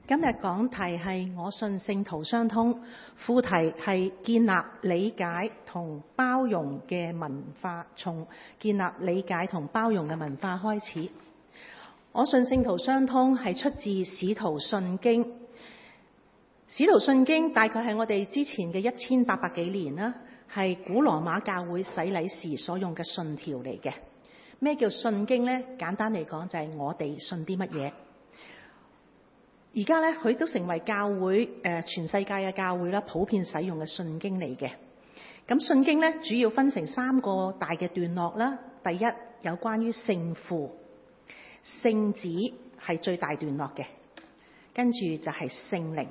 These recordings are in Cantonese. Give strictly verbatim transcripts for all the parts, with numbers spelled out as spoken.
今日講題係我信聖徒相通，副題係建立理解同包容嘅文化，從建立理解同包容嘅文化開始。我信聖徒相通係出自使徒信經，使徒信經大概係我哋之前嘅一千八百幾年啦，係古羅馬教會洗禮時所用嘅信條嚟嘅。咩叫信經呢？簡單嚟講就係我哋信啲乜嘢。而家咧，佢都成為教會誒、呃、全世界嘅教會啦，普遍使用嘅信經嚟嘅。咁信經咧，主要分成三個大嘅段落啦。第一，有關於聖父、聖子係最大段落嘅，跟住就係聖靈。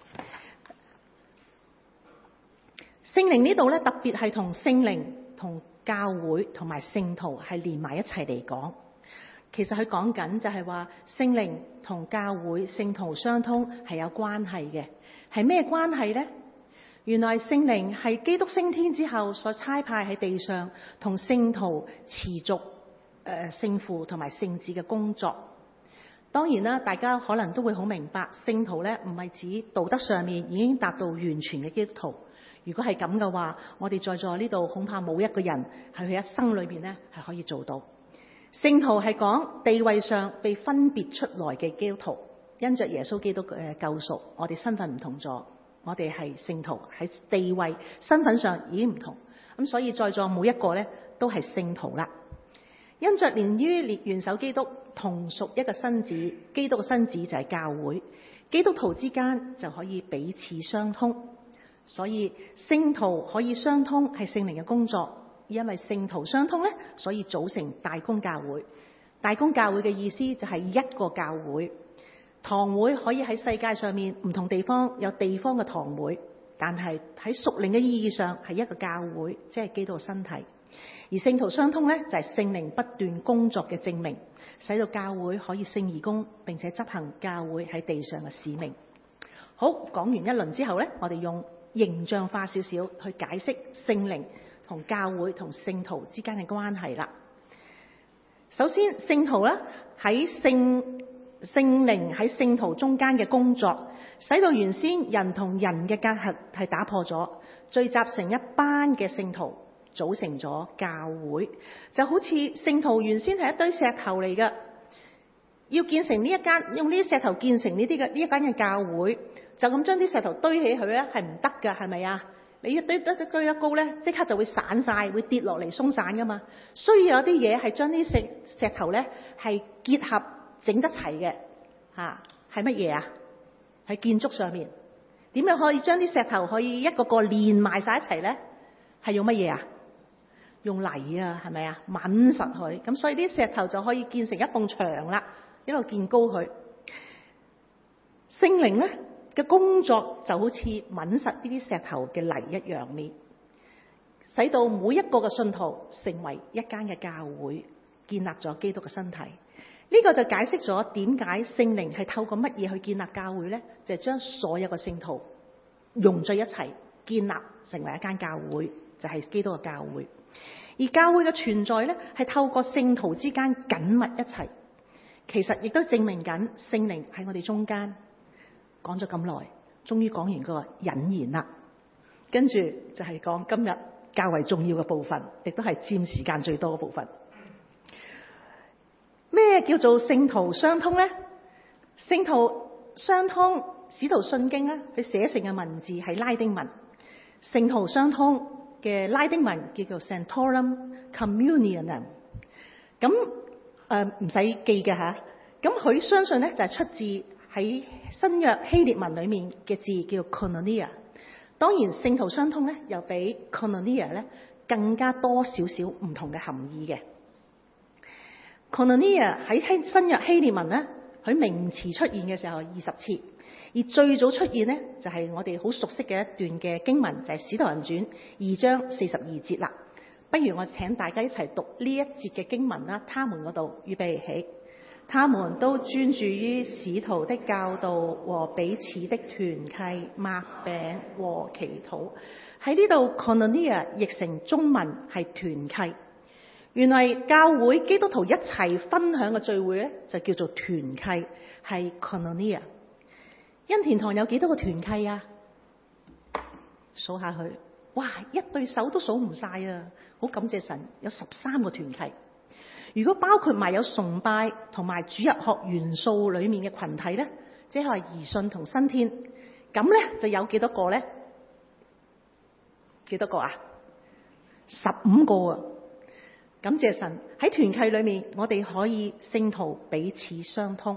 聖靈呢度咧，特別係同聖靈、同教會同埋聖徒係連埋一齊嚟講。其實佢講緊就係話聖靈同教會聖徒相通係有關係嘅，係咩關係呢？原來聖靈係基督升天之後所差派喺地上同聖徒持續誒聖父同埋聖子嘅工作。當然啦，大家可能都會好明白，聖徒咧唔係指道德上面已經達到完全嘅基督徒。如果係咁嘅話，我哋在座呢度恐怕冇一個人係佢一生裏邊咧係可以做到。聖徒係講地位上被分別出來嘅基督徒，因着耶穌基督嘅救贖，我哋身份唔同咗，我哋係聖徒，喺地位身份上已經唔同，咁所以在座每一個咧都係聖徒啦。因着連於元首基督同屬一個身子，基督嘅身子就係教會，基督徒之間就可以彼此相通，所以聖徒可以相通係聖靈嘅工作。因為聖徒相通咧，所以組成大公教會。大公教會嘅意思就係一個教會。堂會可以喺世界上面唔同地方有地方嘅堂會，但係喺屬靈嘅意義上係一個教會，即係基督身體。而聖徒相通咧，就係聖靈不斷工作嘅證明，使到教會可以聖而公，並且執行教會喺地上嘅使命。好，講完一輪之後咧，我哋用形象化少少去解釋聖靈同教會同聖徒之間嘅關係啦。首先，聖徒咧喺聖聖靈喺聖徒中間嘅工作，使到原先人同人嘅隔閡係打破咗，聚集成一班嘅聖徒，組成咗教會。就好似聖徒原先係一堆石頭嚟嘅，要建成呢一間，用呢啲石頭建成呢啲嘅呢一間嘅教會，就咁將啲石頭堆起佢咧係唔得㗎，係咪啊？你一堆堆堆堆得高咧，即刻就會散晒，會跌落嚟鬆散噶嘛。需要有啲嘢係將啲石石頭咧係結合整得齊嘅嚇，係乜嘢啊？喺建築上面點樣可以將啲石頭可以一個個連埋晒一齊咧？係用乜嘢啊？用泥啊，係咪啊？抿實佢，咁所以啲石頭就可以建成一埲牆啦，一路建高佢。聖靈咧嘅工作就好似抿實呢啲石頭嘅泥一樣面，使到每一個嘅信徒成為一間嘅教會，建立咗基督嘅身體。呢、這個就解釋咗點解聖靈係透過乜嘢去建立教會呢？就係、是、將所有嘅聖徒融聚一齊，建立成為一間教會，就係、是、基督嘅教會。而教會嘅存在呢，係透過聖徒之間緊密一齊，其實亦都證明緊聖靈喺我哋中間。講咗咁耐，終於講完個引言啦。跟住就係講今日較為重要嘅部分，亦都係佔時間最多嘅部分。咩叫做聖徒相通呢？聖徒相通，使徒信經咧，佢寫成嘅文字係拉丁文。聖徒相通嘅拉丁文叫做 Sanctorum Communionum。咁誒唔使記嘅嚇。咁佢相信咧就係、是、出自喺新約希臘文裏面嘅字叫 Koinonia。當然聖徒相通咧，又比 Koinonia 咧更加多少少唔同嘅含義嘅。Koinonia 喺新約希臘文咧，佢名詞出現嘅時候二十次，而最早出現咧就係、是、我哋好熟悉嘅一段嘅經文，就係、是《使徒行傳》二章四十二節啦。不如我請大家一齊讀呢一節嘅經文啦。他們嗰度預備起。他們都專注於使徒的教導和彼此的團契、擘餅和祈禱。喺呢度 Koinonia 譯成中文係團契。原來教會基督徒一齊分享嘅聚會咧，就叫做團契，係 Koinonia。 恩田堂有幾多個團契啊？數下去，哇，一對手都數唔晒啊！好感謝神，有十三個團契。如果包括埋有崇拜同埋主日學元素裏面嘅群體咧，即係怡信同新天，咁咧就有幾多個咧？幾多個啊？十五個啊！感謝神，喺團契裏面，我哋可以聖徒彼此相通。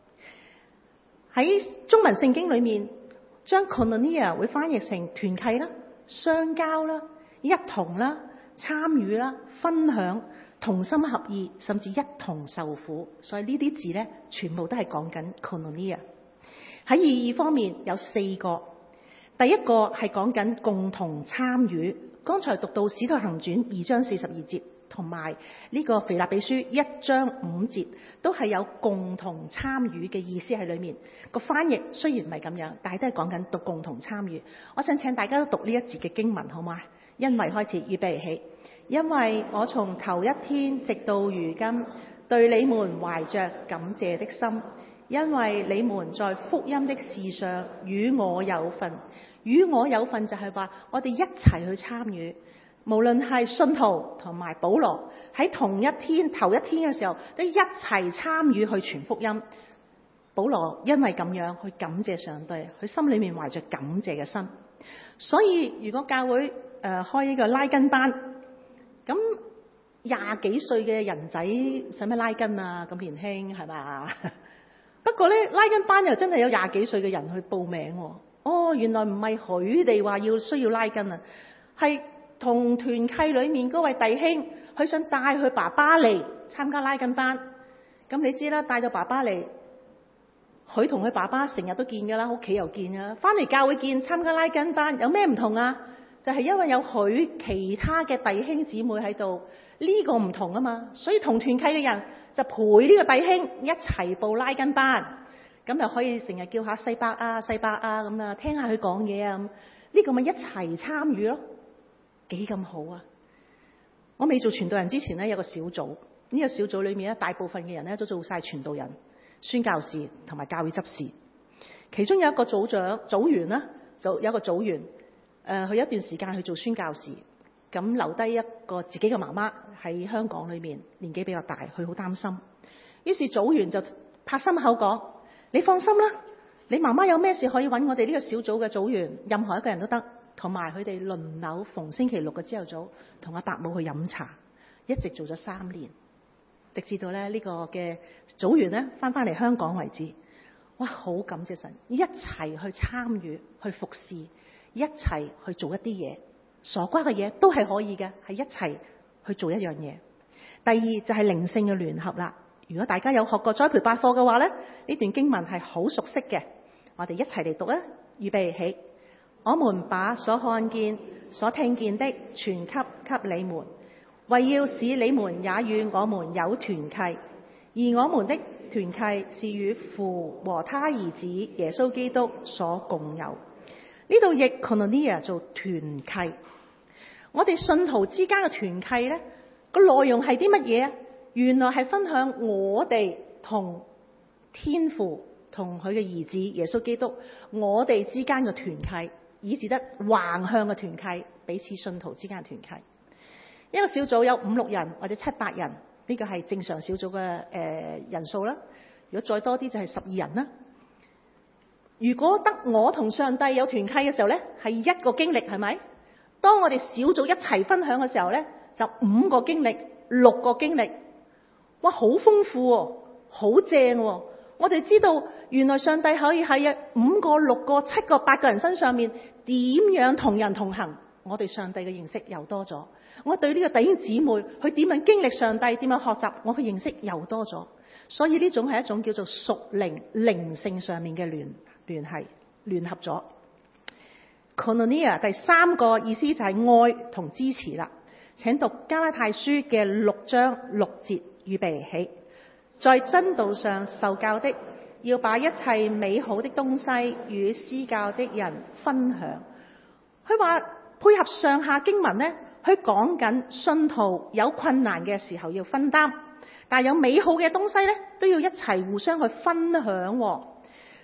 喺中文聖經裏面，將 koinonia 會翻譯成團契啦、相交啦、一同啦、參與啦、分享、同心合意，甚至一同受苦。所以呢啲字咧，全部都係講緊 koinonia。喺意義方面有四個，第一個係講緊共同參與。剛才讀到《使徒行傳》二章四十二節，同埋呢個《腓立比書》一章五節，都係有共同參與嘅意思喺裏面。個翻譯雖然唔係咁樣，但係都係講緊讀共同參與。我想請大家都讀呢一節嘅經文，好嗎？因為開始預備起，因為我從頭一天直到如今，對你們懷着感謝的心，因為你們在福音的事上與我有份。與我有份就係話，我哋一齊去參與，無論係信徒同埋保羅喺同一天頭一天嘅時候，都一齊參與去傳福音。保羅因為咁樣去感謝上帝，佢心裏面懷着感謝嘅心。所以如果教會誒、呃、開呢個拉筋班，咁廿幾歲嘅人仔使乜拉筋啊？咁年輕係嘛？不過咧，拉筋班又真係有廿幾歲嘅人去報名喎。哦，原來唔係佢哋話要需要拉筋啊，係同團契裏面嗰位弟兄，佢想帶佢爸爸嚟參加拉筋班。咁你知啦，帶咗爸爸嚟，佢同佢爸爸成日都見㗎啦，屋企又見㗎啦，翻嚟教會見，參加拉筋班有咩唔同啊？就係因為有佢其他嘅弟兄姊妹喺度，呢個唔同啊嘛。所以同團契嘅人就陪呢個弟兄一齊報拉筋班。咁又可以成日叫下細伯啊、細伯啊咁啊，聽下佢講嘢啊，呢個咪一齊參與咯，幾咁好啊！我未做傳道人之前咧，有個小組，呢個小組裏面咧，大部分嘅人咧都做晒傳道人、宣教士同埋教會執事。其中有一個組長、組員啦，就有一個組員，誒、呃，佢有一段時間去做宣教士，咁留低一個自己嘅媽媽喺香港裏面，年紀比較大，佢好擔心。於是組員就拍心口講：你放心啦，你媽媽有咩事可以揾我哋呢個小組嘅組員，任何一個人都得，同埋佢哋輪流逢星期六嘅朝頭早同阿伯母去飲茶，一直做咗三年，直至到咧呢個嘅組員咧翻返嚟香港為止。哇，好感謝神，一齊去參與、去服侍，一齊去做一啲嘢，傻瓜嘅嘢都係可以嘅，係一齊去做一樣嘢。第二就係靈性嘅聯合啦。如果大家有學過栽培百課嘅話咧，呢段經文係好熟悉嘅，我哋一齊嚟讀啊！預備起，我們把所看見、所聽見的傳給給你們，為要使你們也與我們有團契，而我們的團契是與父和他兒子耶穌基督所共有。呢度譯 koinonia 做團契。我哋信徒之間嘅團契咧，個內容係啲乜嘢啊？原來係分享我哋同天父同佢嘅兒子耶穌基督，我哋之間嘅團契，以至得橫向嘅團契，彼此信徒之間嘅團契。一個小組有五六人或者七八人，呢個係正常小組嘅誒人數啦。如果再多啲就係十二人啦。如果得我同上帝有團契嘅時候咧，係一個經歷，係咪？當我哋小組一齊分享嘅時候咧，就五個經歷、六個經歷。哇，好豐富喎，好正喎！我哋知道原來上帝可以喺五個、六個、七個、八個人身上面點樣同人同行，我哋上帝嘅認識又多咗。我對呢個弟兄姊妹佢點樣經歷上帝，點樣學習，我嘅認識又多咗。所以呢種係一種叫做屬靈靈性上面嘅聯聯繫聯合咗。koinonia 第三個意思就係愛同支持啦。請讀加拉太書嘅六章六節。預備起，在真道上受教的，要把一切美好的東西與施教的人分享。佢話配合上下經文呢，佢講緊信徒有困難嘅時候要分擔，但係有美好嘅東西呢，都要一齊互相去分享。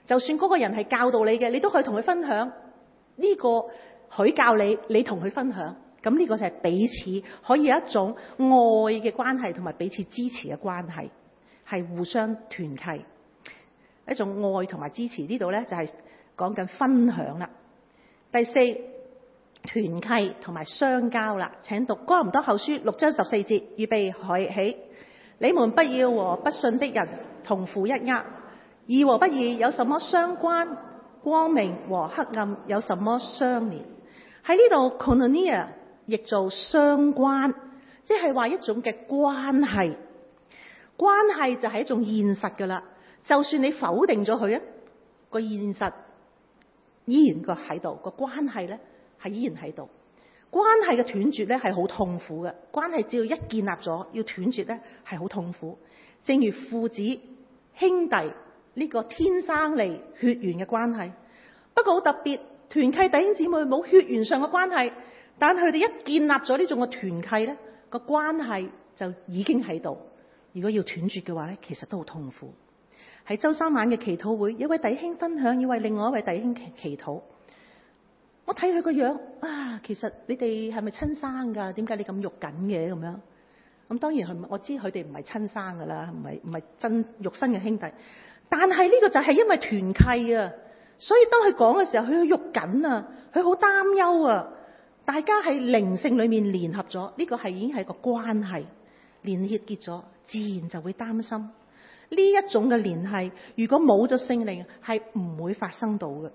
就算嗰個人係教導你嘅，你都可以同佢分享。呢個佢教你，你同佢分享。咁呢個就係彼此可以有一種愛嘅關係，同埋彼此支持嘅關係，係互相團契，一種愛同埋支持。呢度呢，就係講緊分享啦。第四，團契同埋相交啦。請讀哥林多後書六章十四節，預備起。你們不要和不信的人同負一軛，義和不義有什麼相關？光明和黑暗有什麼相連？喺呢度 koinonia 譯做相關，即係話一種嘅關係。關係就係一種現實噶啦，就算你否定咗佢啊，個現實依然個喺度，個關係咧係依然喺度。關係嘅斷絕咧係好痛苦嘅，關係只要一建立咗，要斷絕咧係好痛苦。正如父子兄弟呢個天生嚟血緣嘅關係，不過好特別，團契弟兄姊妹冇血緣上嘅關係，但佢哋一建立咗呢種嘅團契咧，個關係就已經喺度。如果要斷絕嘅話咧，其實都好痛苦。喺周三晚嘅祈禱會，有位弟兄分享，要為另外一位弟兄祈禱。我睇佢個樣啊，其實你哋係咪親生㗎？點解你咁肉緊嘅咁樣？咁當然係，我知佢哋唔係親生㗎啦，唔係唔係真肉身嘅兄弟。但係呢個就係因為團契啊，所以當佢講嘅時候，佢肉緊啊，佢好擔憂啊。大家喺靈性裏面聯合咗，呢個係已經係個關係連結結咗，自然就會擔心呢一種嘅聯繫。如果冇咗聖靈，係唔會發生到嘅。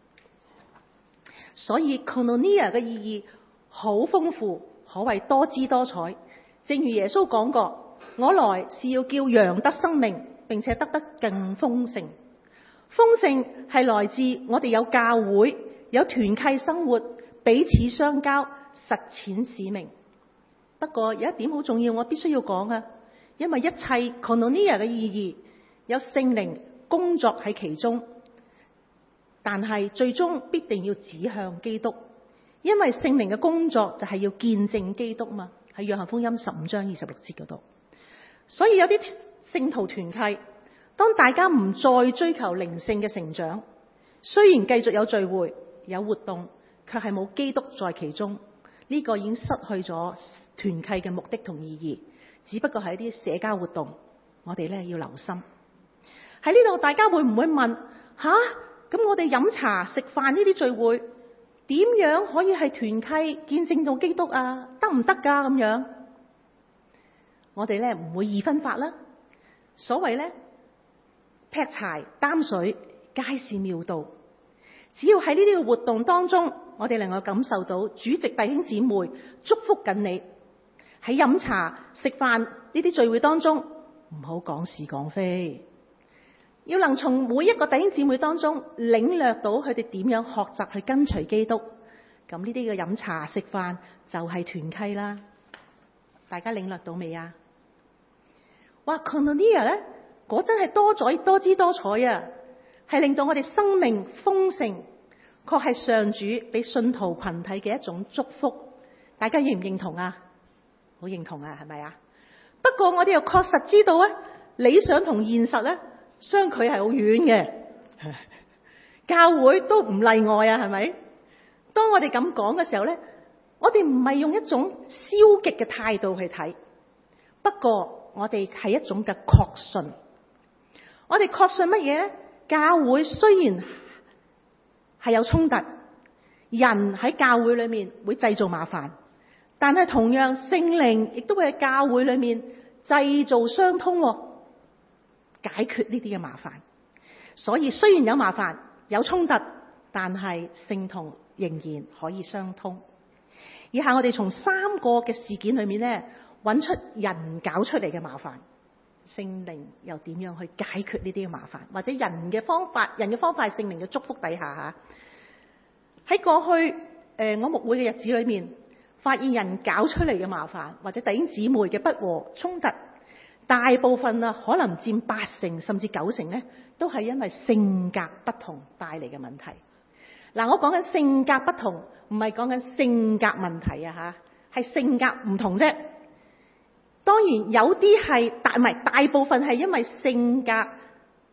所以 koinonia 嘅意義好豐富，可謂多姿多彩。正如耶穌講過，我來是要叫羊得生命，並且得得更豐盛。豐盛係來自我哋有教會，有團契生活，彼此相交，實踐使命。不過有一點好重要，我必須要講啊，因為一切 koinonia 嘅意義有聖靈工作喺其中。但係最終必定要指向基督，因為聖靈嘅工作就係要見證基督嘛，喺約翰福音十五章二十六節嗰度。所以有啲聖徒團契，當大家唔再追求靈性嘅成長，雖然繼續有聚會有活動，卻係冇基督在其中，呢個已經失去咗團契嘅目的同意義，只不過係一啲社交活動。我哋咧要留心喺呢度，大家會唔會問吓？咁我哋飲茶食飯呢啲聚會，點樣可以係團契見證到基督啊？得唔得㗎咁樣？我哋咧唔會二分法啦。所謂咧劈柴擔水皆是妙道，只要喺呢啲嘅活動當中，我哋能夠感受到主席弟兄姊妹祝福緊你。喺飲茶食飯呢啲聚會當中，唔好講是講非。要能從每一個弟兄姊妹當中領略到佢哋點樣學習去跟隨基督，咁呢啲嘅飲茶食飯就係團契啦。大家領略到未啊？哇 koinonia 咧，果真係多彩多姿多彩啊，係令到我哋生命豐盛，確係上主俾信徒群體嘅一種祝福。大家認唔認同啊？好認同啊，係咪啊？不過我哋又確實知道啊，理想同現實咧，相距係好遠嘅，教會都唔例外啊，係咪？當我哋咁講嘅時候咧，我哋唔係用一種消極嘅態度去睇，不過我哋係一種嘅確信。我哋確信乜嘢咧？教會雖然係有衝突，人喺教會裏面會製造麻煩，但係同樣聖靈亦都會喺教會裏面製造相通，解決呢啲嘅麻煩。所以雖然有麻煩有衝突，但係聖徒仍然可以相通。以下我哋從三個嘅事件裏面咧，揾出人搞出嚟嘅麻煩，聖靈又點樣去解決呢啲嘅麻煩，或者人嘅方法，人嘅方法係聖靈嘅祝福底下吓。喺過去誒、呃、我牧會嘅日子裏面，發現人搞出嚟嘅麻煩，或者弟兄姊妹嘅不和衝突，大部分啊可能佔八成甚至九成咧，都係因為性格不同帶嚟嘅問題。嗱，我講緊性格不同，唔係講緊性格問題啊吓，係性格唔同啫。當然有啲係大，唔係大部分係因為性格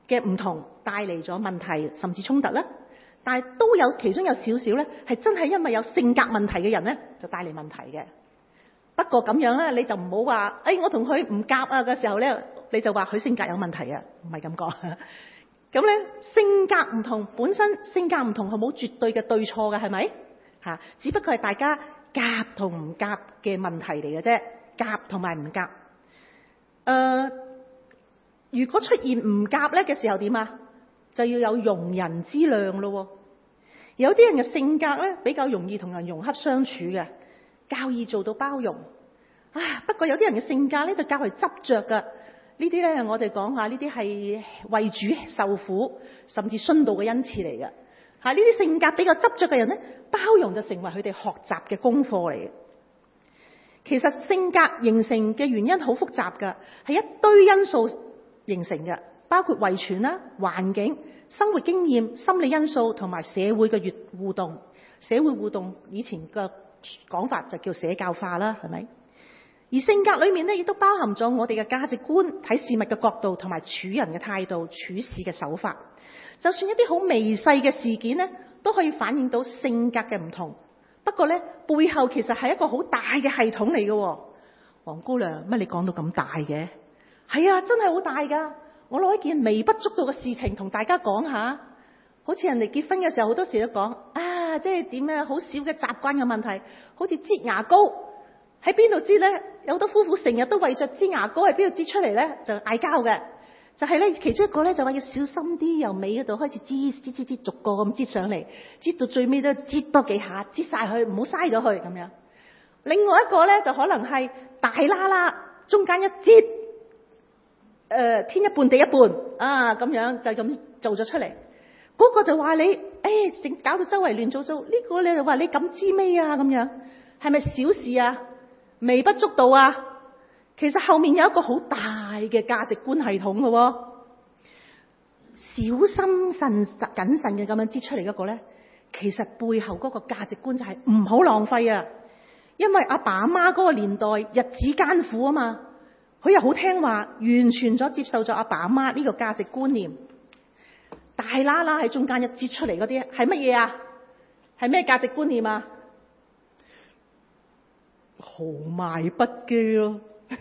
嘅唔同帶嚟咗問題甚至衝突啦，但係都有其中有少少咧係真係因為有性格問題嘅人咧就帶嚟問題嘅。不過咁樣咧你就唔好話，誒我同佢唔夾啊嘅時候咧，你就話佢性格有問題啊，唔係咁講。咁咧性格唔同，本身性格唔同係冇絕對嘅對錯嘅，係咪？嚇，只不過係大家夾同唔夾嘅問題嚟嘅啫，夾同埋唔夾。誒、呃，如果出現唔夾咧嘅時候點啊？就要有容人之量咯。有啲人嘅性格咧比較容易同人融洽相處嘅，較易做到包容。啊，不過有啲人嘅性格咧就較為執着㗎。呢啲咧我哋講下，呢啲係為主受苦甚至殉道嘅恩賜嚟嘅。嚇，呢啲性格比較執着嘅人咧，包容就成為佢哋學習嘅功課嚟嘅。其實性格形成嘅原因好複雜㗎，係一堆因素形成嘅，包括遺傳啦、環境、生活經驗、心理因素同埋社會嘅互動。社會互動以前嘅講法就叫社教化啦，係咪？而性格裏面咧，亦都包含咗我哋嘅價值觀、睇事物嘅角度同埋處人嘅態度、處事嘅手法。就算一啲好微細嘅事件咧，都可以反映到性格嘅唔同。不過咧，背後其實係一個好大嘅系統嚟嘅。黃姑娘，乜你講到咁大嘅？係啊，真係好大噶。我攞一件微不足道嘅事情同大家講下，好似人哋結婚嘅時候，好多時都講啊，即係點樣好少嘅習慣嘅問題，好似擠牙膏喺邊度擠咧？有好多夫婦成日都為着擠牙膏喺邊度擠出嚟咧，就嗌交嘅。就係咧，其中一個咧就話要小心啲，由尾嗰度開始擠擠擠擠，逐個咁擠上嚟，擠到最尾都擠多幾下，擠晒佢，唔好嘥咗佢咁樣。另外一個咧就可能係大啦啦，中間一擠，誒、呃、天一半地一半啊，咁樣就咁做咗出嚟。嗰、那個就話你，誒、哎、整搞到周圍亂糟糟。呢、這個你就話你咁知咩啊？咁樣係咪小事啊？微不足道啊？其實後面有一個好大嘅價值觀系統嘅喎、哦，小心慎謹慎嘅咁樣擠出嚟嗰個咧，其實背後嗰個價值觀就係唔好浪費啊！因為阿爸阿媽嗰個年代日子艱苦啊嘛，佢又好聽話，完全咗接受咗阿爸阿媽呢個價值觀念。大啦啦喺中間一擠出嚟嗰啲係乜嘢啊？係咩價值觀念啊？豪邁不羈咯。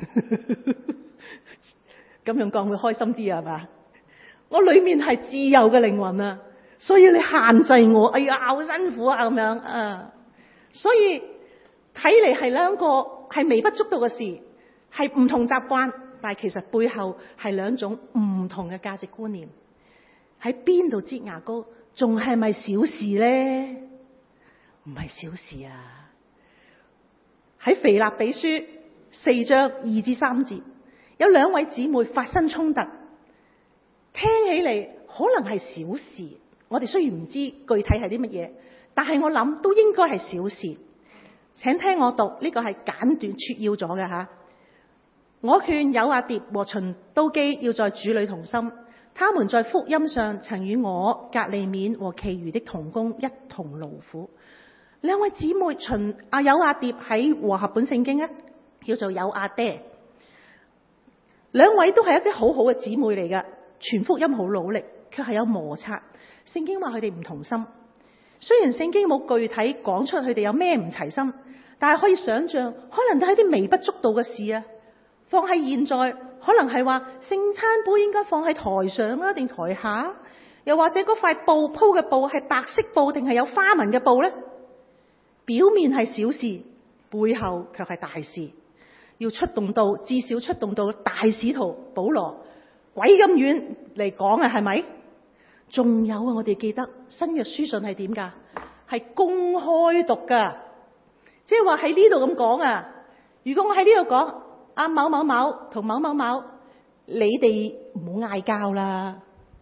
咁樣講會開心啲啊？係嘛？我裏面係自由嘅靈魂啊，所以你限制我，哎呀好辛苦啊咁樣啊。所以睇嚟係兩個係微不足道嘅事，係唔同習慣，但係其實背後係兩種唔同嘅價值觀念。喺邊度擠牙膏，仲係咪小事咧？唔係小事啊！喺腓立比書四章二至三節，有兩位姊妹發生衝突，聽起嚟可能係小事。我哋雖然唔知具體係啲乜嘢，但係我諗都應該係小事。請聽我讀，呢個係簡短撮要咗嘅吓。我勸友阿蝶和循都基要在主裏同心，他們在福音上曾與我革利免和其餘的同工一同勞苦。兩位姊妹循阿友阿蝶喺和合本聖經咧叫做友阿爹，兩位都係一啲好好嘅姊妹嚟嘅，傳福音好努力，卻係有摩擦。聖經話佢哋唔同心，雖然聖經冇具體講出佢哋有咩唔齊心，但係可以想象，可能都係啲微不足道嘅事啊。放喺現在，可能係話聖餐杯應該放喺台上啊，定台下？又或者嗰塊布鋪嘅布係白色布定係有花紋嘅布呢？表面係小事，背後卻係大事。要出動到至少出動到大使徒保羅鬼咁遠嚟講啊，係咪？仲有啊，我哋記得新約書信係點噶？係公開讀噶，即係話喺呢度咁講啊。如果我喺呢度講阿某某某同某某某，你哋唔好嗌交啦。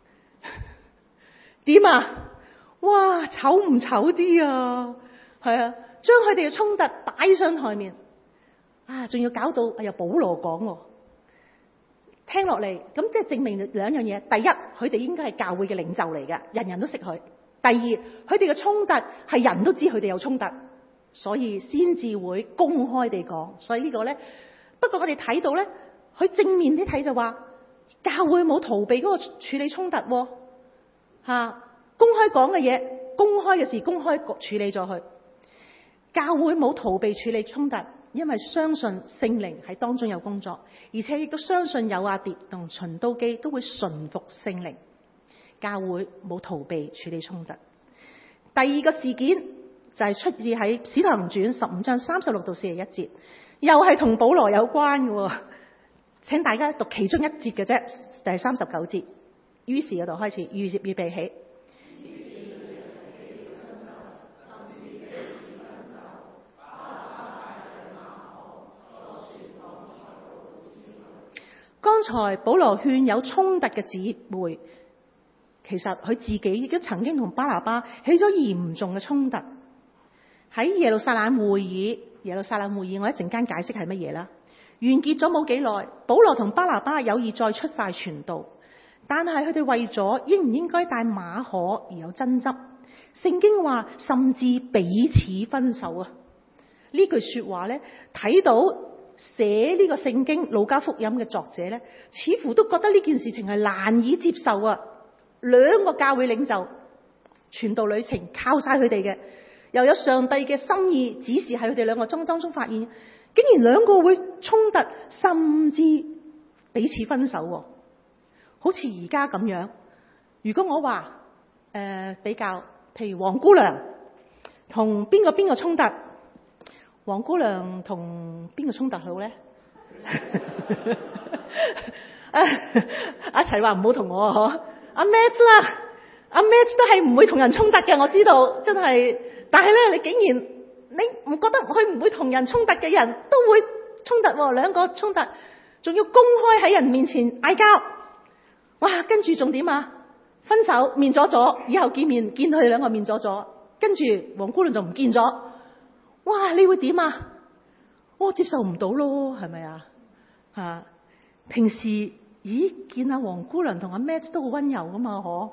點啊？哇，醜唔醜啲啊？係啊，將佢哋嘅衝突擺上台面啊，仲要搞到由保羅講，聽落嚟咁即係證明兩樣嘢。第一，佢哋應該係教會嘅領袖嚟嘅，人人都識佢。第二，佢哋嘅衝突係人都知佢哋有衝突，所以先至會公開地講。所以呢個咧，不過我哋睇到咧，佢正面啲睇就話， 教會冇逃避嗰個處理衝突喎，嚇，公開講嘅嘢，公開嘅事，公開處理咗佢。教會冇逃避處理衝突，因為相信聖靈喺當中有工作，而且亦都相信友阿爹同循都基都會順服聖靈。教會冇逃避處理衝突。第二個事件就係出自喺使徒行傳十五章三十六到四十一節，又係同保羅有關嘅。請大家讀其中一節嘅啫，第三十九節。於是嗰度開始預預備起。剛才保羅勸有衝突嘅姊妹，其實佢自己亦都曾經同巴拿巴起咗嚴重嘅衝突。喺耶路撒冷會議，耶路撒冷會議我一陣間解釋係乜嘢啦。完結咗冇幾耐，保羅同巴拿巴有意再出發傳道，但係佢哋為咗應唔應該帶馬可而有爭執。聖經話甚至彼此分手啊！呢句說話咧，睇到寫呢個聖經路加福音嘅作者咧，似乎都覺得呢件事情係難以接受啊！兩個教會領袖傳道旅程靠晒佢哋嘅，又有上帝嘅心意指示喺佢哋兩個中當中發現，竟然兩個會衝突，甚至彼此分手喎。好似而家咁樣，如果我話誒、呃、比較，譬如黃姑娘同邊個邊個衝突，黃姑娘同邊個衝突好咧？阿齊話唔好同我嗬，阿 Matt 啦，阿 Matt 都係唔會同人衝突嘅，我知道真係。但係咧，你竟然你唔覺得佢唔會同人衝突嘅人都會衝突喎？兩個衝突，仲要公開喺人面前嗌交，哇！跟住仲點啊？分手面咗咗，以後見面見佢哋兩個面咗咗，跟住黃姑娘就唔見咗，哇！你會點啊？我接受唔到咯，係咪啊？吓，平時咦見阿黃姑娘同阿 Matt 都好溫柔噶嘛，嗬？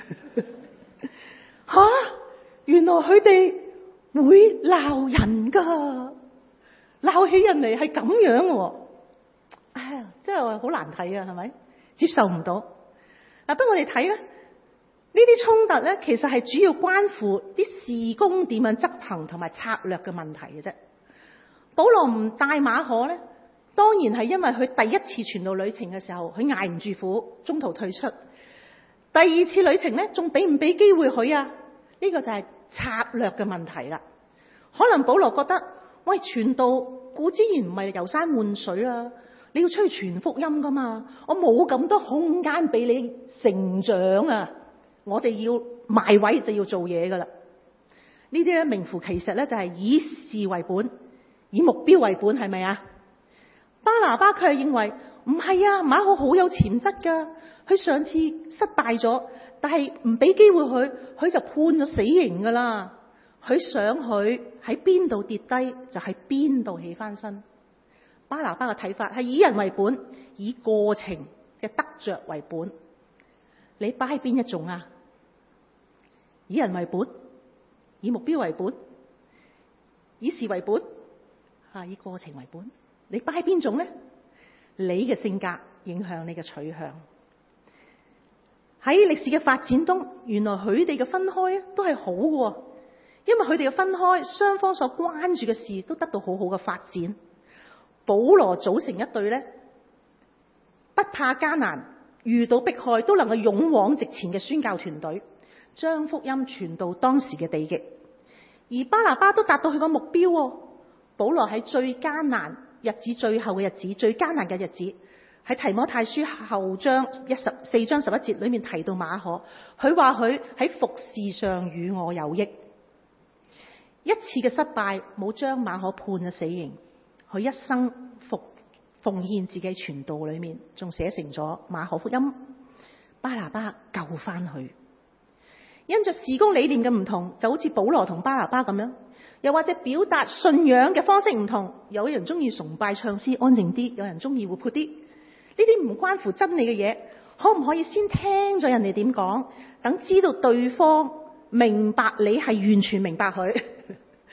吓，原來佢哋會鬧人噶，鬧起人嚟係咁樣喎。哎呀，真係好難睇啊，係咪？接受唔到。嗱，不過我哋睇咧，呢啲衝突咧，其實係主要關乎啲事工點樣執行同埋策略嘅問題嘅啫。保羅唔帶馬可咧，當然係因為佢第一次傳道旅程嘅時候，佢捱唔住苦，中途退出。第二次旅程咧，仲俾唔俾機會佢啊？呢個就係策略嘅問題啦。可能保羅覺得，喂，傳道固之然唔係遊山玩水啊，你要出去傳福音噶嘛，我冇咁多空間俾你成長啊，我哋要埋位就要做嘢噶啦。呢啲咧名副其實咧就係以事為本，以目標為本，係咪啊？巴拿巴佢係認為唔係啊，馬可好有潛質噶，佢上次失敗咗，但係唔俾機會佢，佢就判咗死刑噶啦。佢想佢喺邊度跌低，就喺邊度起翻身。巴拿巴嘅睇法係以人為本，以過程嘅得着為本。你擺喺邊一種啊？以人為本，以目標為本，以事為本，啊，以過程為本。你擺喺邊種咧？你嘅性格影響你嘅取向。喺歷史嘅發展中，原來佢哋嘅分開都係好嘅，因為佢哋嘅分開，雙方所關注嘅事都得到好好嘅發展。保羅組成一隊咧，不怕艱難，遇到迫害都能夠勇往直前嘅宣教團隊，將福音傳到當時嘅地極。而巴拿巴都達到佢個目標。保羅喺最艱難日子、最後嘅日子、最艱難嘅日子，喺提摩太書後章一十四章十一節裏面提到馬可，佢話佢喺服事上與我有益。一次嘅失敗冇將馬可判咗死刑，佢一生服奉獻自己傳道裏面，仲寫成咗馬可福音。巴拿巴救翻佢，因着事工理念嘅唔同，就好似保羅同巴拿巴咁樣。又或者表達信仰嘅方式唔同，有人中意崇拜唱詩安靜啲，有人中意活潑啲。呢啲唔關乎真理嘅嘢，可唔可以先聽咗人哋點講，等知道對方明白你係完全明白佢，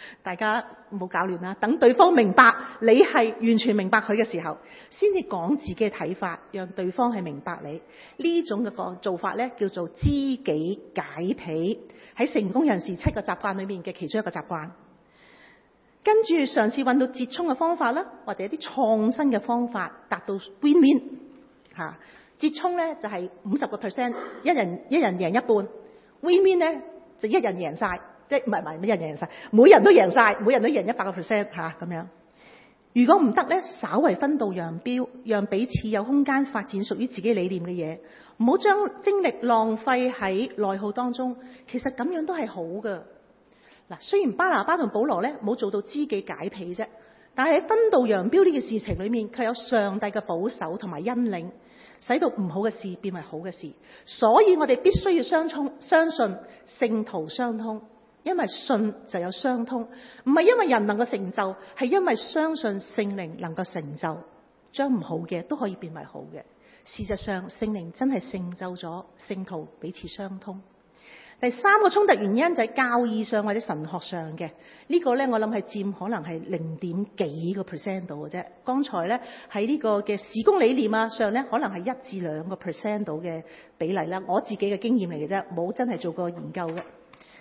大家唔好搞亂啦。等對方明白你係完全明白佢嘅時候，先至講自己嘅睇法，讓對方係明白你。呢種嘅個做法咧，叫做知己解彼，喺成功人士七個習慣裏面嘅其中一個習慣。跟住嘗試揾到折衷嘅方法啦，或者一啲創新嘅方法，達到 win-win 嚇。折衷咧就係五十個 percent， 一人一人贏一半 ，win-win 咧就一人贏晒。即係唔係唔係，每人贏晒，每人都贏晒，每人都贏一百個 percent 嚇咁樣。如果唔得咧，稍為分道揚鑣，讓彼此有空間發展屬於自己理念嘅嘢，唔好將精力浪費喺內耗當中。其實咁樣都係好㗎。嗱，雖然巴拿巴同保羅咧冇做到知己解彼啫，但係喺分道揚鑣呢件事情裏面，佢有上帝嘅保守同埋引領，使到唔好嘅事變為好嘅事。所以我哋必須要相通，相信聖徒相通。因為信就有相通，唔係因為人能夠成就，係因為相信聖靈能夠成就，將唔好嘅都可以變為好嘅。事實上，聖靈真係成就咗聖徒彼此相通。第三個衝突原因就係教義上或者神學上嘅，呢個呢，我諗係佔可能係零點幾個 percent 度嘅啫。剛才呢，喺呢個嘅事工理念啊上呢，可能係一至兩個 percent 度嘅比例啦。我自己嘅經驗嚟嘅啫，冇真係做過研究嘅。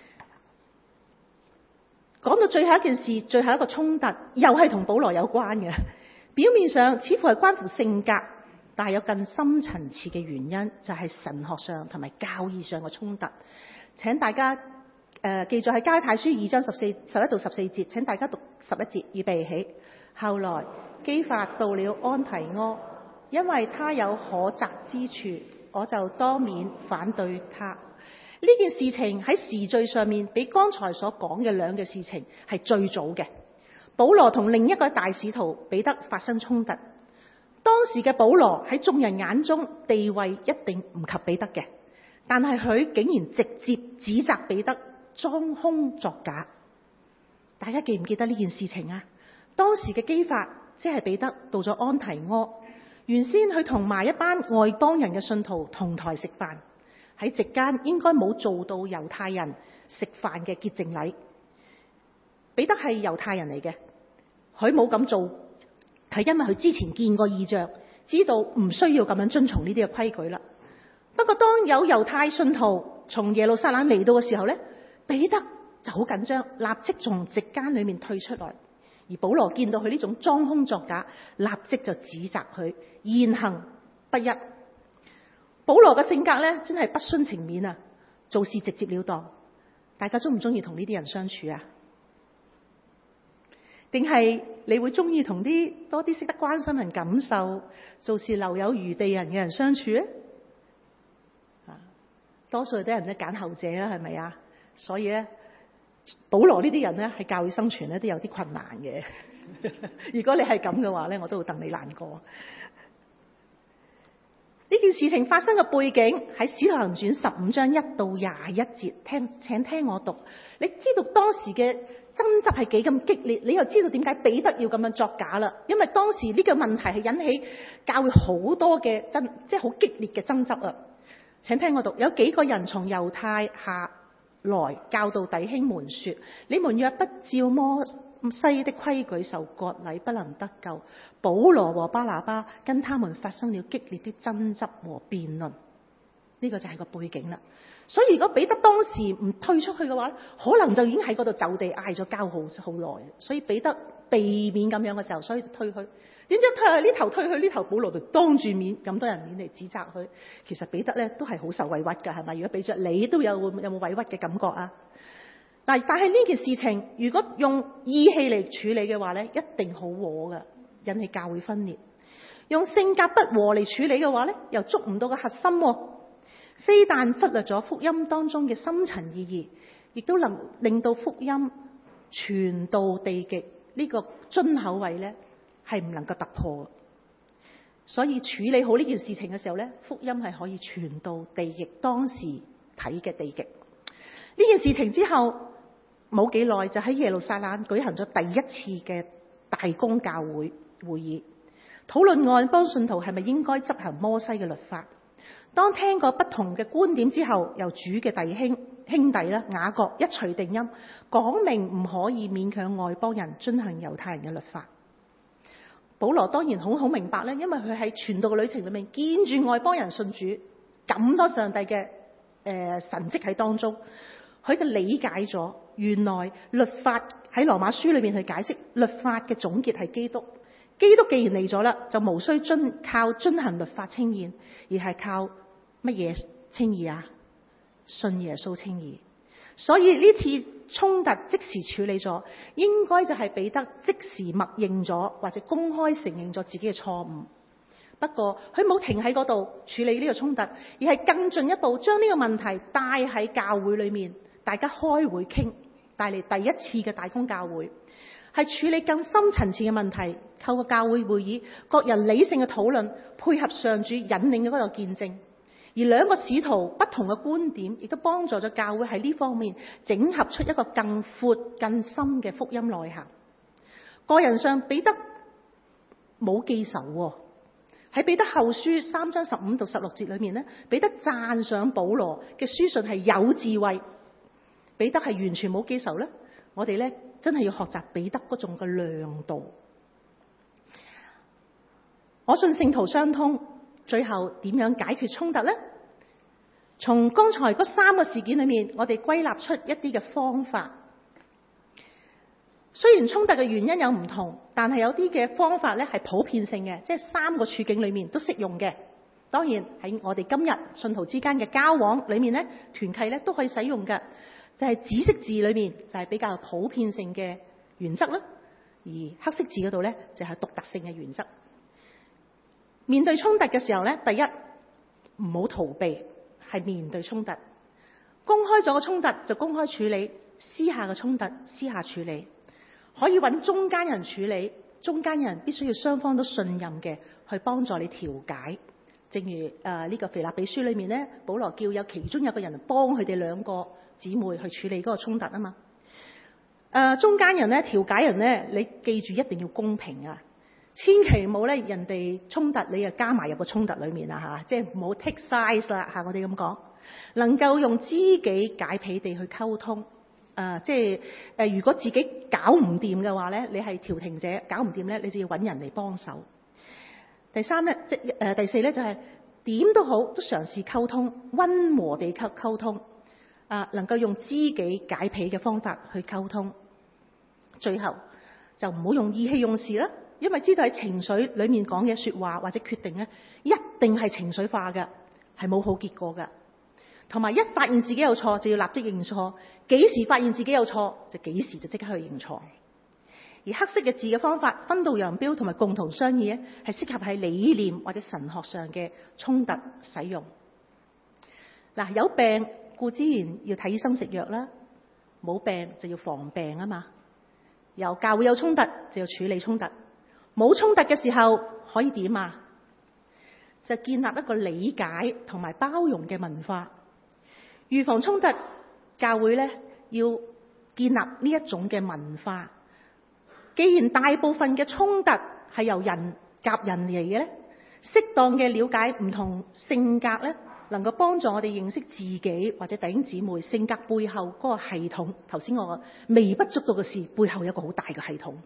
講到最後一件事，最後一個衝突又係同保羅有關嘅。表面上似乎係關乎性格，但係有更深層次嘅原因，就係神學上同埋教義上嘅衝突。請大家誒、呃、記住喺加拉太書二章十四十一到十四節，請大家讀十一節，預備起。後來基法到了安提阿，因為他有可責之處，我就當面反對他。呢件事情喺時序上面比剛才所講嘅兩個事情係最早嘅。保羅同另一個大使徒彼得發生衝突。當時嘅保羅喺眾人眼中地位一定唔及彼得嘅，但係佢竟然直接指責彼得裝腔作假。大家記唔記得呢件事情啊？當時嘅基法即係彼得到咗安提阿，原先佢同埋一班外邦人嘅信徒同台食飯。喺席間應該冇做到猶太人食飯嘅潔淨禮。彼得係猶太人嚟嘅，佢冇咁做係因為佢之前見過異象，知道唔需要咁樣遵從呢啲嘅規矩啦。不過當有猶太信徒從耶路撒冷嚟到嘅時候咧，彼得就好緊張，立即從席間裏面退出來。而保羅見到佢呢種裝腔作假，立即就指責佢言行不一。保羅嘅性格咧，真係不徇情面啊，做事直截了當。大家中唔中意同呢啲人相處啊？定係你會中意同啲多啲識得關心人感受、做事留有餘地人嘅人相處咧？啊，多數啲人咧揀後者啦，係咪啊？所以咧，保羅呢啲人咧喺教會生存咧都有啲困難嘅。如果你係咁嘅話咧，我都會戥你難過。呢件事情發生嘅背景喺《使徒行傳》十五章一到廿一節，聽請聽我讀。你知道當時嘅爭執係幾咁激烈，你又知道點解彼得要咁樣作假啦？因為當時呢個問題係引起教會好多嘅爭，即係好激烈嘅爭執啊！請聽我讀。有幾個人從猶太下來教導弟兄們說：你們若不照摩西的規矩受割禮，不能得救。保羅和巴拿巴跟他們發生了激烈的爭執和辯論，呢個就係個背景啦。所以如果彼得當時唔退出去嘅話，可能就已經喺嗰度就地嗌咗交好好耐。所以彼得避免咁樣嘅時候，所以退去。點知退去呢頭退去呢頭，保羅就當住面咁多人面嚟指責佢。其實彼得咧都係好受委屈㗎，係咪？如果俾着你都有有冇委屈嘅感覺啊？但係呢件事情，如果用意氣嚟處理嘅話咧，一定好和㗎，引起教會分裂。用性格不和嚟處理嘅話咧，又捉唔到個核心，非但忽略咗福音當中嘅深層意義，亦都能令到福音傳到地極呢個樽口位咧，係唔能夠突破。所以處理好呢件事情嘅時候咧，福音係可以傳到地極，當時睇嘅地極。呢件事情之後冇幾耐，就喺耶路撒冷舉行咗第一次嘅大公教會會議，討論外邦信徒係咪應該執行摩西嘅律法。當聽過不同嘅觀點之後，由主嘅弟兄兄弟啦，雅各一錘定音，講明唔可以勉強外邦人遵行猶太人嘅律法。保羅當然好好明白咧，因為佢喺傳道嘅旅程裏面見住外邦人信主，咁多上帝嘅誒、呃、神蹟喺當中，佢就理解咗原來律法喺羅馬書裏面去解釋律法嘅總結係基督。基督既然嚟咗啦，就無需遵靠遵行律法稱義，而係靠乜嘢稱義啊？信耶穌稱義。所以呢次衝突即時處理咗，應該就係彼得即時默認咗或者公開承認咗自己嘅錯誤。不過佢冇停喺嗰度處理呢個衝突，而係更進一步將呢個問題帶喺教會裏面，大家開會傾，帶嚟第一次嘅大公教會。係處理更深層次嘅問題，透過教會會議，各人理性嘅討論，配合上主引領嘅嗰個見證，而兩個使徒不同嘅觀點，亦都幫助咗教會喺呢方面整合出一個更闊、更深嘅福音內涵。個人上，彼得冇記仇喎。喺彼得後書三章十五到十六節裏面咧，彼得讚賞保羅嘅書信係有智慧。彼得係完全冇記仇咧，我哋咧真係要學習彼得嗰種嘅量度。我信聖徒相通，最後點樣解決衝突呢？從剛才嗰三個事件裏面，我哋歸納出一啲嘅方法。雖然衝突嘅原因有唔同，但係有啲嘅方法咧係普遍性嘅，即係三個處境裏面都適用嘅。當然喺我哋今日信徒之間嘅交往裏面咧，團契咧都可以使用嘅。就係紫色字裏面就係比較普遍性嘅原則啦，而黑色字嗰度咧就係獨特性嘅原則。面對衝突嘅時候咧，第一唔好逃避，係面對衝突。公開咗個衝突就公開處理，私下嘅衝突私下處理，可以揾中間人處理。中間人必須要雙方都信任嘅，去幫助你調解。正如誒呢、呃這個腓立比書裏面咧，保羅叫有其中有個人幫佢哋兩個姊妹去處理嗰個衝突啊嘛。誒、呃、中間人咧，調解人咧，你記住一定要公平啊！千祈唔好咧，人哋衝突你又加埋入個衝突裏面啊嚇，即係唔好 take sides 啦嚇。我哋咁講，能夠用知己解彼地去溝通。誒、呃、即係誒、呃，如果自己搞唔掂嘅話咧，你係調停者，搞唔掂咧，你就要揾人嚟幫手。第三咧，即係誒、呃、第四咧，就係、是、點都好，都嘗試溝通，溫和地溝溝通。啊，能夠用知己解彼嘅方法去溝通。最後就唔好用意氣用事啦，因為知道喺情緒裏面講嘅說話或者決定咧，一定係情緒化嘅，係冇好結果嘅。同埋一發現自己有錯就要立即認錯，幾時發現自己有錯就幾時就即刻去認錯。而黑色嘅字嘅方法，分道揚鑣同埋共同商議咧，係適合喺理念或者神學上嘅衝突使用。嗱，有病固之然要睇醫生食藥啦，冇病就要防病啊嘛。由教會有衝突就要處理衝突，冇衝突嘅時候可以點啊？就建立一個理解同埋包容嘅文化，預防衝突。教會咧要建立呢一種嘅文化。既然大部分嘅衝突係由人夾人嚟嘅咧，適當嘅了解唔同性格咧，能夠幫助我哋認識自己或者弟兄姊妹性格背後嗰個系統。頭先我微不足道嘅事背後有一個好大嘅系統。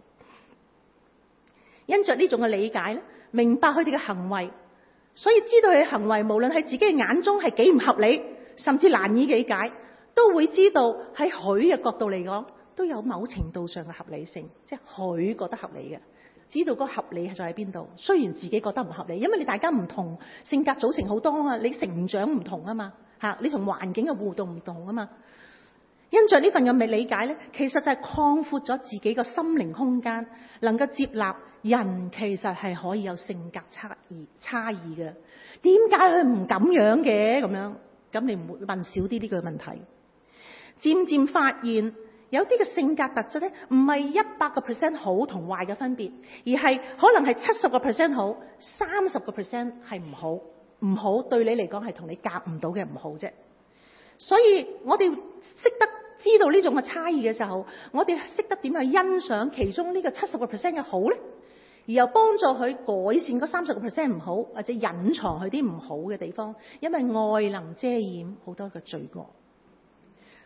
因着呢種嘅理解咧，明白佢哋嘅行為，所以知道佢嘅行為無論喺自己嘅眼中係幾唔合理，甚至難以理解，都會知道喺佢嘅角度嚟講都有某程度上嘅合理性，即係佢覺得合理嘅，知道嗰個合理係在喺邊度。雖然自己覺得唔合理，因為你大家唔同性格組成好多啊，你成長唔同啊嘛，吓，你同環境嘅互動唔同啊嘛。因着呢份嘅理解咧，其實就係擴闊咗自己個心靈空間，能夠接納人其實係可以有性格差異差異嘅。點解佢唔咁樣嘅咁樣？咁你唔會問少啲呢個問題。漸漸發現有啲嘅性格特質咧，唔係一百個 percent 好同壞嘅分別，而係可能係七十個 percent 好，三十個 percent 係唔好。唔好對你嚟講係同你夾唔到嘅唔好啫。所以我哋識得知道呢種嘅差異嘅時候，我哋識得點去欣賞其中呢個七十個 percent 嘅好咧，而又幫助佢改善嗰三十個 percent 唔好，或者隱藏佢啲唔好嘅地方。因為愛能遮掩好多嘅罪惡。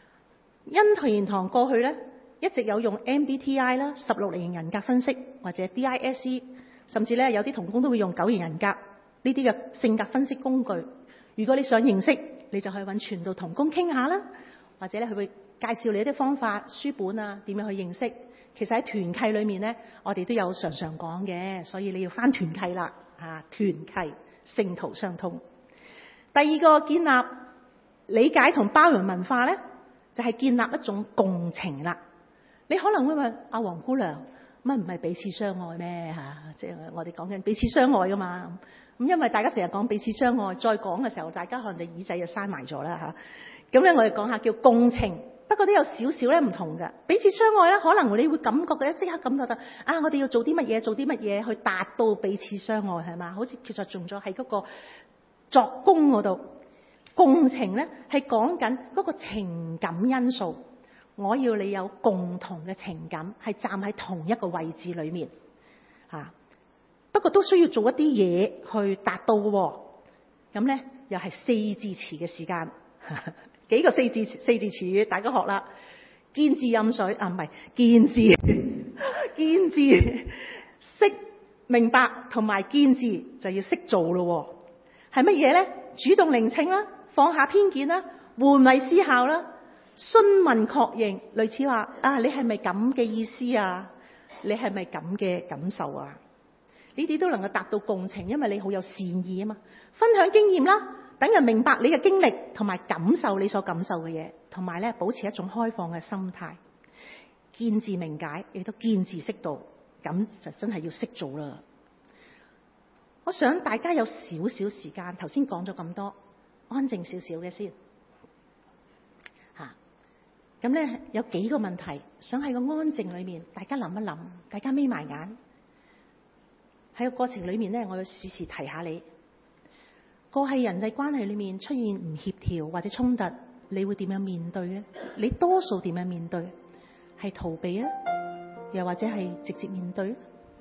恩培堂過去咧一直有用 M B T I 啦、十六型人格分析或者 D I S E， 甚至咧有啲同工都會用九型人格呢啲嘅性格分析工具。如果你想認識，你就去揾傳道同工傾下啦，或者咧佢會介紹你一啲方法、書本啊，點樣去認識。其實喺團契裏面咧，我哋都有常常講嘅，所以你要返團契啦，啊，團契聖徒相通。第二個建立理解同包容文化咧，就係、是、建立一種共情啦。你可能會問阿黃姑娘，乜唔係彼此相愛咩嚇？即係我哋講緊彼此相愛噶嘛。咁因為大家成日講彼此相愛，再講嘅時候，大家可能就耳仔就閂埋咗啦嚇。咁咧，我哋講下叫共情，不過都有少少咧唔同嘅。彼此相愛咧，可能你會感覺到一即刻感覺到啊，我哋要做啲乜嘢，做啲乜嘢去達到彼此相愛係嘛？好似其實仲咗喺嗰個作工嗰度。共情咧係講緊嗰個情感因素，我要你有共同嘅情感，係站喺同一個位置裏面嚇、啊。不過都需要做一啲嘢去達到嘅喎。咁咧又係四字詞嘅時間，幾個四字四字詞語大家學啦。見字飲水啊，唔係見字，見字識明白同埋見字就要識做咯。係乜嘢咧？主動聆聽啦。放下偏見啦，換位思考啦，詢問確認，類似話啊，你係咪咁嘅意思啊？你係咪咁嘅感受啊？呢啲都能夠達到共情，因為你好有善意啊嘛。分享經驗啦，等人明白你嘅經歷同埋感受你所感受嘅嘢，同埋咧保持一種開放嘅心態。見字明解，亦都見字識道，咁就真係要識做啦。我想大家有少少時間，頭先講咗咁多。安靜少少嘅先嚇，咁咧有幾個問題，想喺個安靜裏面，大家諗一諗，大家眯埋眼。喺個過程裏面咧，我要時時提下你。過去人際關係裏面出現唔協調或者衝突，你會點樣面對咧？你多數點樣面對？係逃避啊，又或者係直接面對？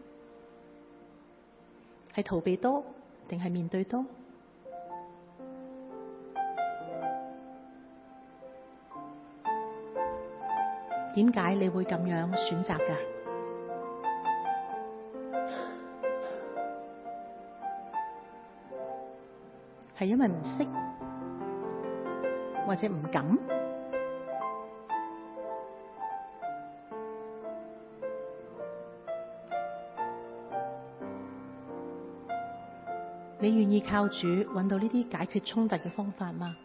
係逃避多定係面對多？點解你會咁樣選擇㗎？係因為唔識，或者唔敢？你願意靠主揾到呢啲解決衝突嘅方法嗎？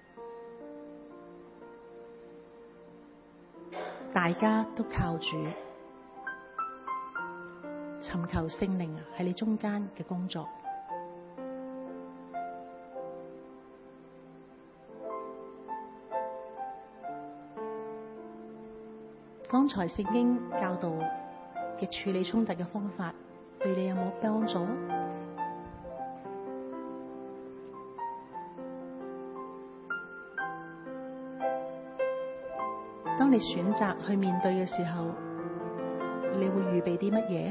大家都靠主，尋求聖靈喺你中間嘅工作。剛才聖經教導嘅處理衝突嘅方法，對你有冇幫助？當你選擇去面對嘅時候，你會預備啲乜嘢？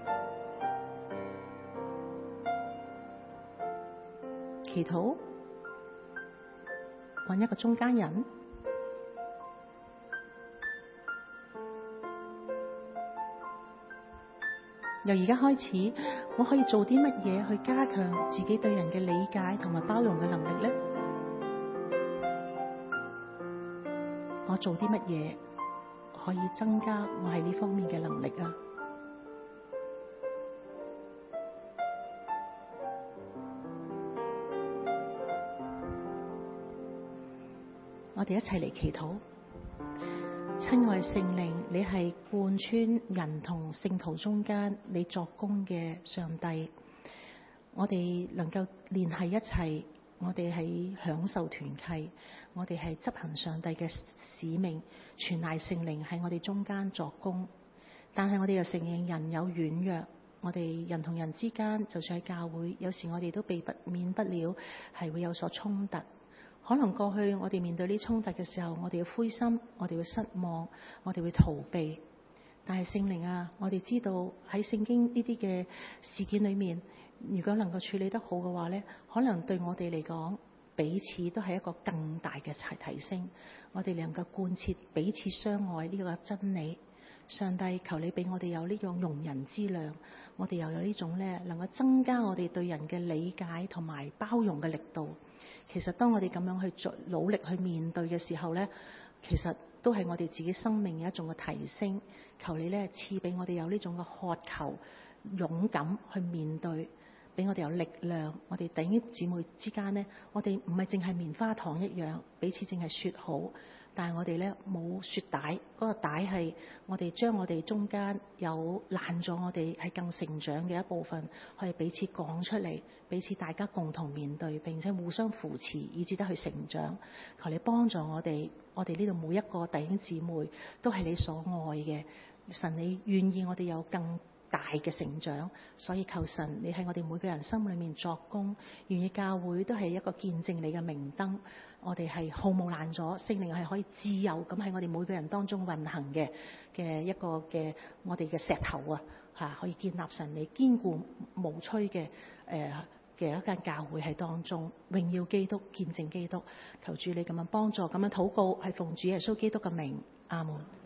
祈禱，揾一個中間人。由而家開始，我可以做啲乜嘢去加強自己對人嘅理解同埋包容嘅能力呢？我做啲乜嘢可以增加我喺呢方面嘅能力啊？我哋一齊嚟祈禱。親愛聖靈，你係貫穿人同聖徒中間你作工嘅上帝，我哋能夠聯繫一齊。我哋係享受團契，我哋係執行上帝嘅使命，全賴聖靈喺我哋中間作工。但係我哋又承認人有軟弱，我哋人同人之間，就算喺教會，有時我哋都避免不了係會有所衝突。可能過去我哋面對呢衝突嘅時候，我哋會灰心，我哋會失望，我哋會逃避。但係聖靈啊，我哋知道喺聖經呢啲嘅事件裏面，如果能夠處理得好嘅話咧，可能對我哋嚟講， 彼此都係一個更大嘅齊提升。我哋能夠貫徹彼此相愛呢個真理。上帝，求你俾我哋有呢種容人之量，我哋又有呢種咧能夠增加我哋對人嘅理解同埋包容嘅力度。其實當我哋咁樣去做努力去面對嘅時候咧，其實都係我哋自己生命嘅一種嘅提升。求你咧賜俾我哋有呢種嘅渴求，勇敢去面對，俾我哋有力量。我哋弟兄姊妹之間呢，我哋唔係淨係棉花糖一樣，彼此淨係說好。但係我哋咧冇雪帶，嗰、那個帶係我哋將我哋中間有爛咗，我哋係更成長嘅一部分，可以彼此講出嚟，彼此大家共同面對，並且互相扶持，以至得去成長。求你幫助我哋，我哋呢度每一個弟兄姊妹都係你所愛嘅。神，你願意我哋有更大嘅成長，所以求神你喺我哋每個人心裏面作工，願意教會都係一個見證你嘅明燈。我哋係毫無攔阻，聖靈係可以自由咁喺我哋每個人當中運行嘅嘅一個嘅我哋嘅石頭啊，吓可以建立神你堅固無摧嘅誒嘅一間教會喺當中，榮耀基督，見證基督。求主你咁樣幫助，咁樣禱告，係奉主耶穌基督嘅名，阿門。